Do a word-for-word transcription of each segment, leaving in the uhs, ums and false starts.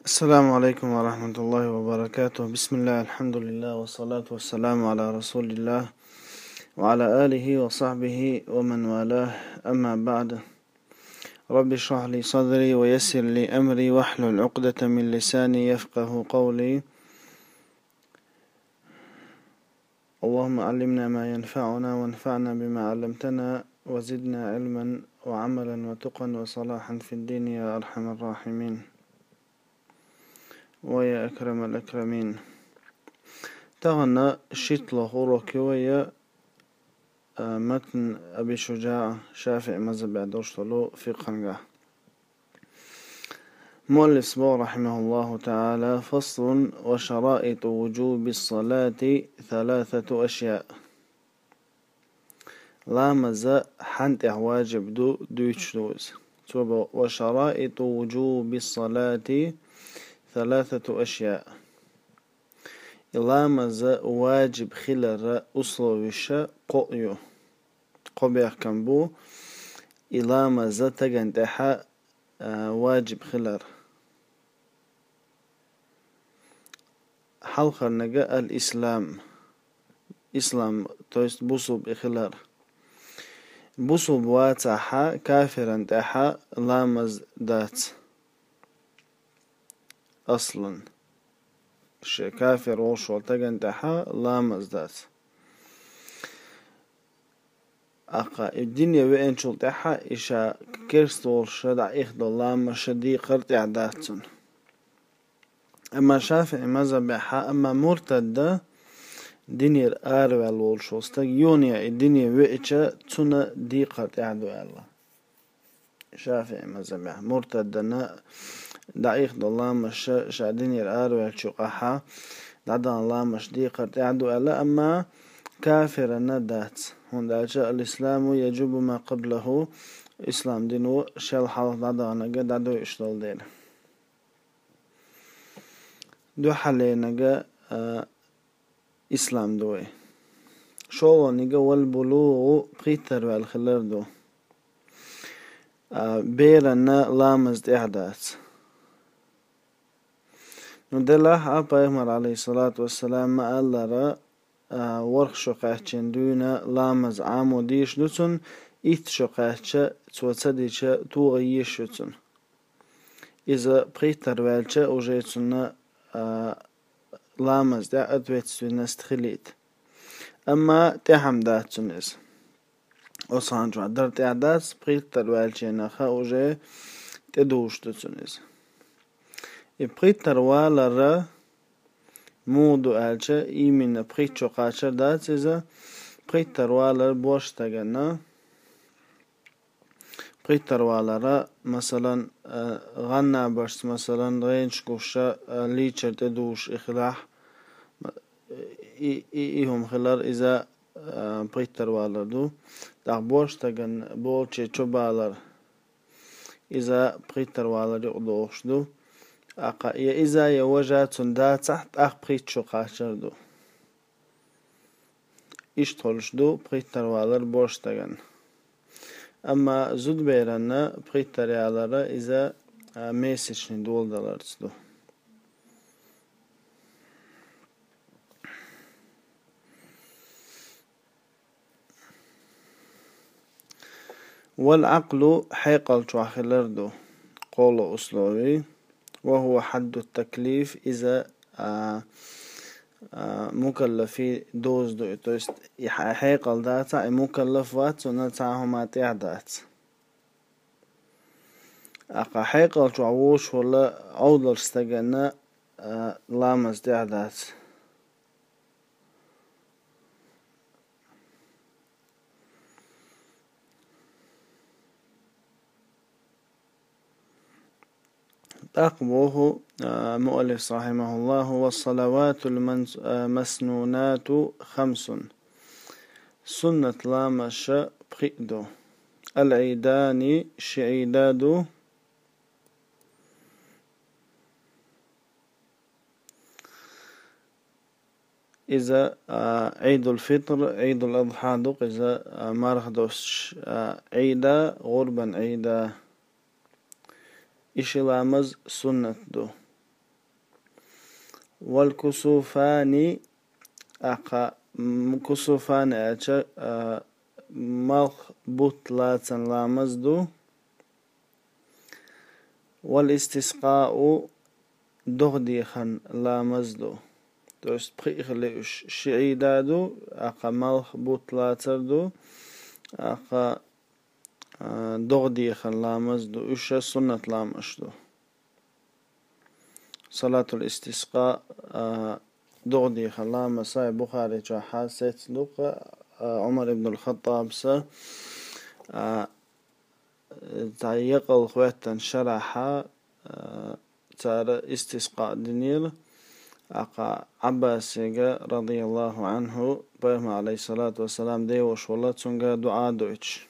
السلام عليكم ورحمة الله وبركاته. بسم الله، الحمد لله، والصلاة والسلام على رسول الله وعلى آله وصحبه ومن والاه، أما بعد. رب اشرح لي صدري ويسر لي أمري واحلل عقدة من لساني يفقه قولي. اللهم علمنا ما ينفعنا وانفعنا بما علمتنا وزدنا علما وعملا وتقا وصلاحا في الدين يا أرحم الراحمين ويا أكرم الأكرمين. تغنى شيت لغورك ويا متن أبي شجاع شافعي مذهب عدوشتلو في قنقة. مؤلف سبو رحمه الله تعالى: فصل: وشرائط وجوب الصلاة ثلاثة أشياء. لا مزا حنت واجب دو دويتشلوز. وشرائط وجوب الصلاة ثلاثة أشياء. إلامز واجب خلر أصلوش قويو قبيح كمبو. إلامز تجنتها واجب خلر حلقة نجا الإسلام. إسلام تويست بوصب إخلر بوصب واتحا كافرا تحا لامز دات أصلا كافر وشو تجنتها لامز دات أقا الدنيا وين شو تحا إشا كيرستول شدع إخدو لام شدي قرط إعدادتون. أما شافعي مذهب حا أما مرتد دنيا الآر والولشو استجيونيا الدنيا ويتشا تنا دي قرط إعدو الله. شافعي مذهب مرتد نا دعيخ دو لام شا شا دنيا الآر والشو قحا دعنا لام شدي قرط إعدو الله. أما كافر ندات هون دعشاء الإسلام يجب ما قبله. إسلام دينو شال حالة دعنا قد دعو إشتال دين دو حالي نجا آه إسلام دوي شو نجا والبلوغ قيتر والخلر دو آه بيرنا لامزد إعداد ندلح أبا يمر عليه الصلاة والسلام ما قال را آه ورخ شقاتشن دونا لامز عامو ديش دوتن إيت شقاتشا توتسديشا توغيش دوتن. إذا قيتر والشا وجيتنا آه لامز دا أدويتسو نستخليت. أما تحم داتسون إز وصانجوا درت إعداد قيتر والشا نخا وجي تدوش دوتن إز قيتر والرا مودو ألشا إيمين بقيتشو قاشر دات إذا قيتر والر بوشتغنا قيتر والرا مثلا غنا برس مثلا رينش كوشا ليتشر تدوش إخلاح إيهم خلال إذا قيتر والر دو داق بوشتغن بولشي چوبالر إذا قيتر والر يقضوش دو أقا يا إذا يا وجهات دا تحت أخ بخيت شو قاشر دو إيش تولش دو بخيتر والر بوشتغن. أما زود بيرنا بخيتر والر إذا ميسيشن دول دلارز دو. والعقل حيقل شو خلر دو قول أسلوبي وهو حد التكليف إذا آه آه مكلفي دوز دو توست حيقل داتا مكلف وات ونتاهما تعدات أقا حيقل شو عوش ولا عودر استجنا آه لامز تعدات. أقبوه مؤلف رحمه الله: والصلوات المسنونات خمس سنة لامش بقيدو العيدان شعيدادو إذا عيد الفطر عيد الأضحى دوق إذا مارخدوش عيدا غربا عيدا إيش لامز سنة دو والكسوفان أقا كسوفان أتش ملخ بطلاتن لامزدو. والاستسقاء دغديخن لامزدو. То есть приехали шиидаду, ака малх бутлатарду, ака догдихан ламазду, уша суннат ламашду. Салатул истисқа догдихан ламасай Бухари чаха сетслука Умар ибн al-Khattab са تعيق خواتن شرحا تار استسقاء دنيل أقا عباس رضي الله عنه بهم عليه الصلاة والسلام دي وشولات سنجا دعاء دويتش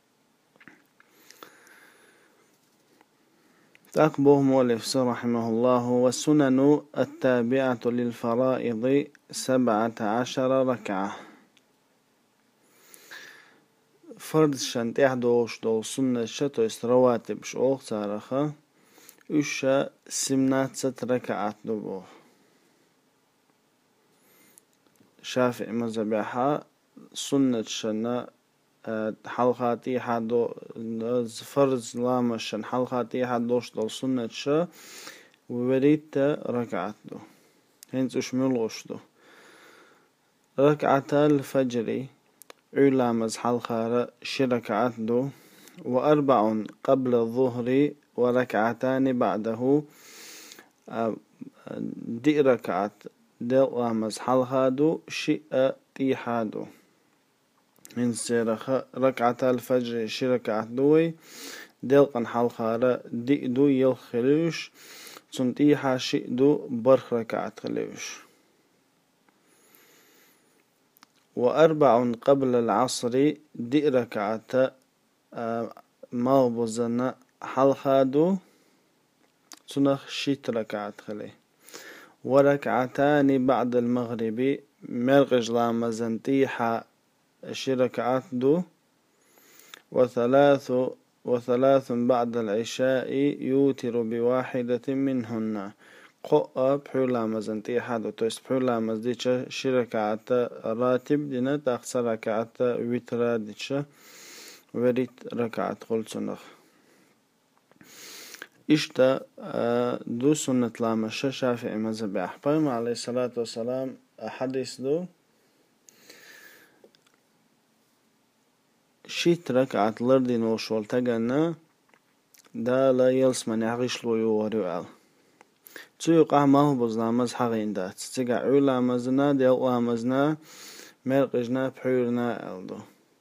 تقبه مؤلف رحمه الله. والسنن التابعة للفرائض سبعة عشر ركعة. فرض شنت يحدوش دول سنة شتو رواتب شوق تارخة وشا سمنات ست ركعات دبوه. شافعي مذهبها سنة شنا حلقاتي حدو فرض لامشن حلقاتي حدوش دول سنة شا وريت ركعات دو هنز اشملوش دو ركعتا الفجر علامز حلقة شركعات دو. وأربع قبل الظهر وركعتان بعده دي ركعات دل لامز حلقادو شئ تيحادو. من سيرخ ركعة الفجر شركعت دوي دل قن حلقارا دي دو يلخلوش تنتيحا شئ دو برخ ركعت خلوش. وأربع قبل العصر دي ركعت مغبوزنا حلقادو تنخ شيت ركعت خليه. وركعتان بعد المغرب مرغج لامزنتيحا شركعات دو. وثلاث وثلاث بعد العشاء يوتر بواحدة منهن قو بحول لامزنتيحا دو. تويس بحول لامزديش شركعات راتب دينا تاخسر ركعات ويترا ديش وريت ركعات خلصنخ إشتا دو سنة لامشة شافعي مذهب أحبام عليه الصلاة والسلام حديث دو شيت ركعت لردين وشول تغنى دا لا يلسمن يعيش لو يوريو تسويق أعماه بزلامز حغين دات تسيقع عولا مزنا ديو مزنا مرقجنا بحيرنا ألدو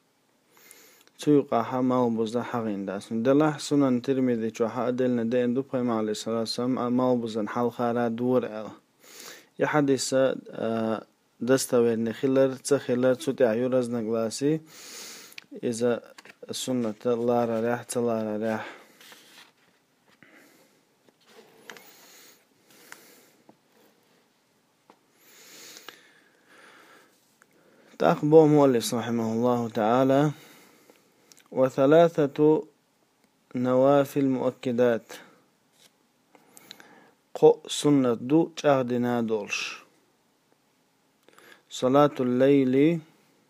تسويق أعماه بزلا حغين دات دلح سنن ترمذي جوحا أدلنا دين دو بيما عليه الصلاة والسلام أعماه بزن حال خارا دور أل يحدث دستويرني خلر تسخلر تسوتي عيورز نقلاسي إذا السنة لارا ريح تلارا ريح. تأخبو مؤلف رحمه الله تعالى. وثلاثة نوافل مؤكدات قو سنة دو جاهدنا دولش. صلاة الليل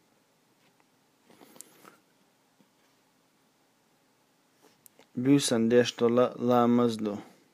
بيسن ديشتو لا مزدو.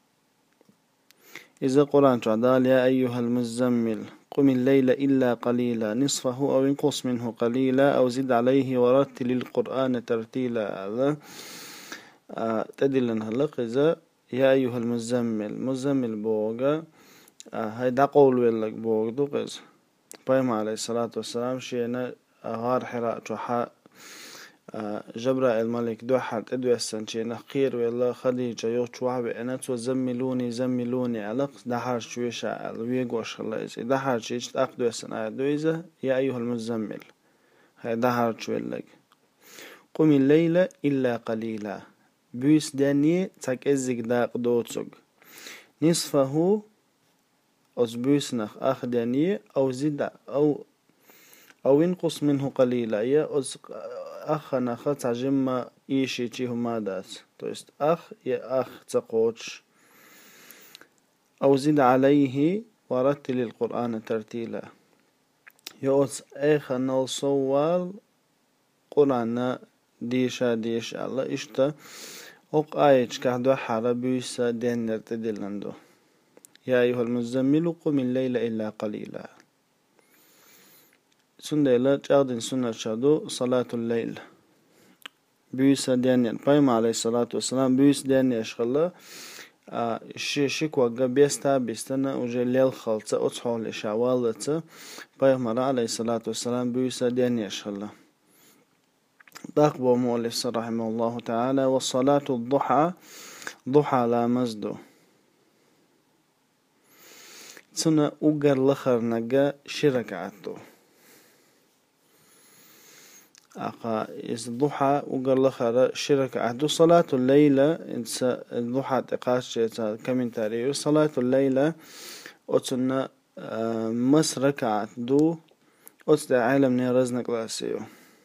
إذا قرآن تعدال يا أيها المزمل قم الليل إلا قليلا نصفه أو انقص منه قليلا أو زد عليه ورتل القرآن ترتيلا. هذا تدل هلق إذا يا أيها المزمل مزمل بوغا هيدا قول ويلك بوغ دو قز بايم عليه الصلاة والسلام شينا غار حراء جحا جبرائيل الملك دو حد ادو السنشي نخير ويلا خديجة يوش وحبي انا تو زملوني زملوني علق دحر شويش عال ويقوش الله إزي دحر شيش تأخدو السن آيات دو إذا يا أيها المزمل هاي دحر شويلك قم الليل إلا قليلا بيس داني تاك ازيك داق دوتسوغ نصفه أز بيس نخ آخ داني أو زد أو أو ينقص منه قليلا يا أز أخ نخ تعجم إيشي تي هما دات تويست أخ يا أخ تقوتش أو زد عليه ورتل القرآن ترتيلا يوز ايخا نول صوال قرآن ديشا ديش الله اشتا اوق آيج كهدو حربيسا دين نرتدلندو يا أيها المزمل قم الليل إلا قليلا سندلا جاردن سنة شادو صلاة الليل بيسا دين بايم عليه الصلاة والسلام بيس دين يشغل شيك وقا بيستا بيستنا وجي الليل خلطة أتصحو لشعوالة بايم عليه الصلاة والسلام بيسا دين يشغل داقبو مؤلف رحمه الله تعالى والصلاة الضحى ضحى لا مزدو سنة أقر لخر نقا شركعتو أقا إذا الضحى أقر لخر شركعتو صلاة الليلة إنسا الضحى تقاش كمين تاريو صلاة الليلة أتسنة مس ركعت دو أتسدى عالم نيرزنا قلاسيو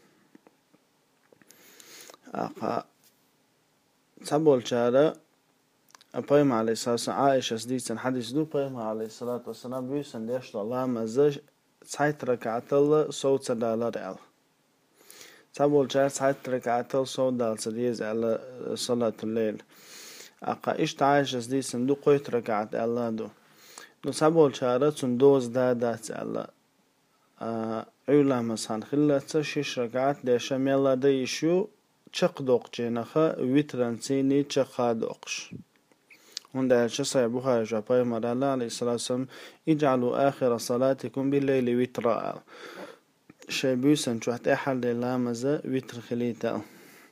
أقا تبول شارع بايم عليه الصلاة والسلام عائشة سديسن حديث دو بايم عليه الصلاة والسلام بيوسن ديش الله مزج سايت ركعت الله صوت سدالة رعال تبول شارع سايت ركعت الله صوت دال سديز على صلاة الليل أقا إشت عائشة سديسن دو قويت ركعت الله دو دو تبول شارع تندوز دادات الله عيولا مسان خلت شش ركعت ديشا ميلا ديشو چق دوق جينخا ويتران سيني چقا دوقش هنده شصي بخاري جاباي مرالله عليه الصلاة والسلام اجعلوا آخر صلاتكم بالليل ويتراء شي بيسن شو حتى حل لامزة ويتر خليتا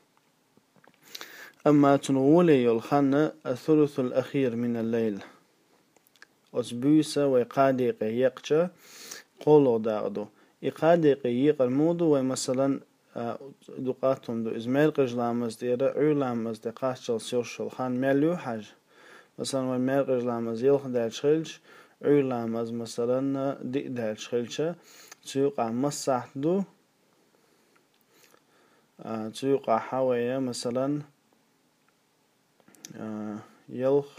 أما تنولي يلخن الثلث الأخير من الليل أسبوسة ويقاديق يقشة قولو داغدو يقاديق يقرمودو ومثلا دقاتهم دو إزميل قجلامز ديرا عولامز دي قاشل سيوشل خان مليو حاج مثلا وميل قجلامز يلخ دال شخلش عولامز مثلا دي دال شخلشة تيوقع مساح دو تيوقع حوية مثلا يلخ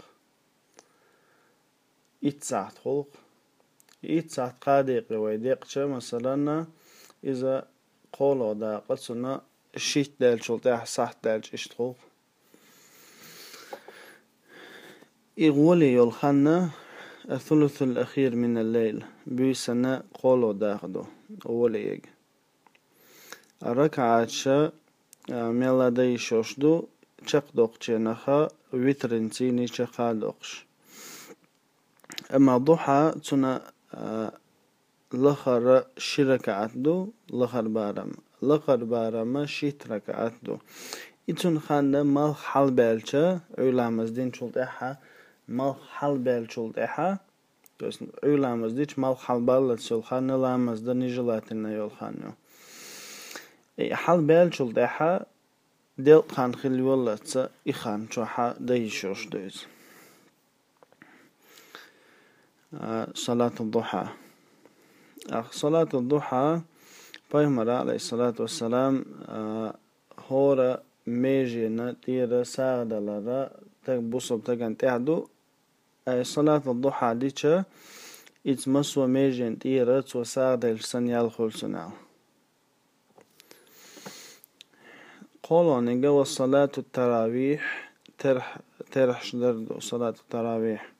إتساعت خلق إتساعت قاديق ويديقشة مثلا إذا قولو دا قلتنا الشيت دال شلطيح صح دال اشتغل إغولي يلخنا الثلث الأخير من الليل بيسنا قولو داخدو أولي يج الركعة شا ميلا داي شوشدو چق دوقچه نخا ويترنتيني چقا دوقش أما ضحى تنا لخر شركعت دو لخر بارم لخر بارم شيت ركعت دو إتون خانده مال حال بالچه علامز دين شلطيحة مال حال بال شلطيحة بس علامز ديش مال حال بالت شلخانه لامز دا نجلاتنا يولخانه حال بال شلطيحة ديل خان خلي ولتسا إخان شوحا دايشوش دوز صلاة الضحى صلاة الضحى بايمر عليه الصلاة والسلام هورا ميجينا تيرا ساعدة لرا تك بوصب تكن تعدو صلاة الضحى ديشا اتمسوا ميجين تيرا تو ساعدة لسنيال خلصنال قولوا نيجا صلاة التراويح ترح ترح شدردو صلاة التراويح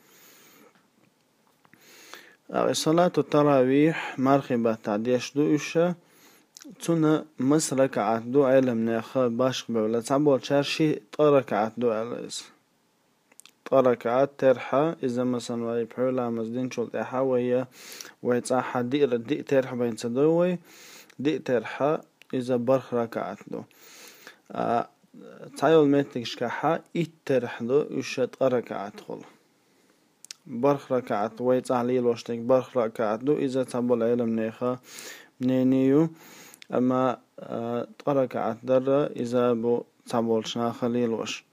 صلاة التراويح مرخبة تعديش دو إشا تنا مس ركعت دو علم ناخا باش بولا تعبول شارشي طركعت دو عليس طركعت ترحى إذا مثلا وي بحولا مزدين شلطيحة وهي ويتصاحة دي ردي ترحى بين سدوي دي ترحى إذا برخ ركعت دو آه تايول ميتكش كحا إت ترح دو إشا طركعت خل برخ ركعت ويتصاحة وشتك برخ ركعت دو إذا تعبول علم ناخا منينيو أما آه طركعت در إذا بو تعبول شنا خليل وش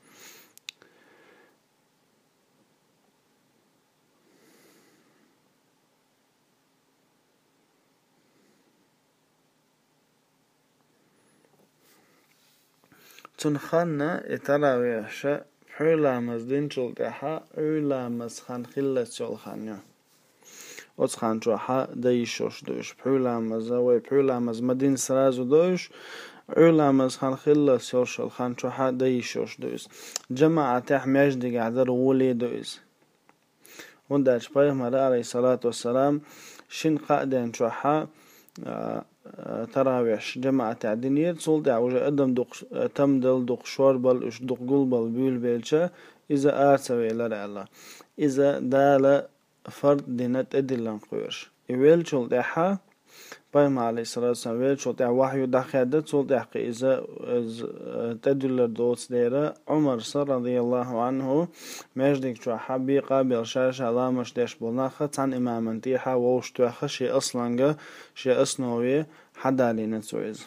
تنخنا التراويح حولا مزدين شلطيحة حولا مسخن خلة شلخانيو وتخان شوحا ديشوش دوش بحولامز وبحولامز مدين سرازو دوش علامز خان خلا سوشل خان شوحا ديشوش دوش جماعة تحميش دي قعدر ولي دوش ونداش بيغمر عليه الصلاة والسلام شن قادين شوحا تراويش جماعة تعدينير تصول دعوجة أدم دق تمدل دق شوربل اش دق قلبل بيل بيلشا إذا آرسوي لرعلا إذا دال فرد دينت أدلن قويش إويل شول دعها بيغمر عليه الصلاة والسلام ويل شول دع وحيو دخيادت صول دعق إذا تدلر دوتس ديرا عمر صر رضي الله عنه مجدك شو حبي قابل شاشة لامش ديش بلناخت عن إمام انتيحا ووشتوخ شي أصلاً شي أصنوي حدا لنا سويز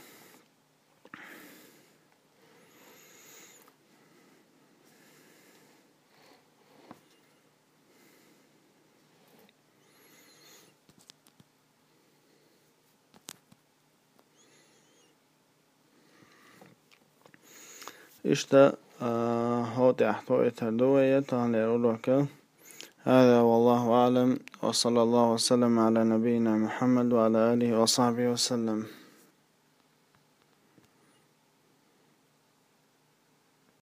إشتا هو تحتو إتردوية تاني رولوك هذا والله أعلم وصلى الله وسلم على نبينا محمد وعلى آله وصحبه وسلم.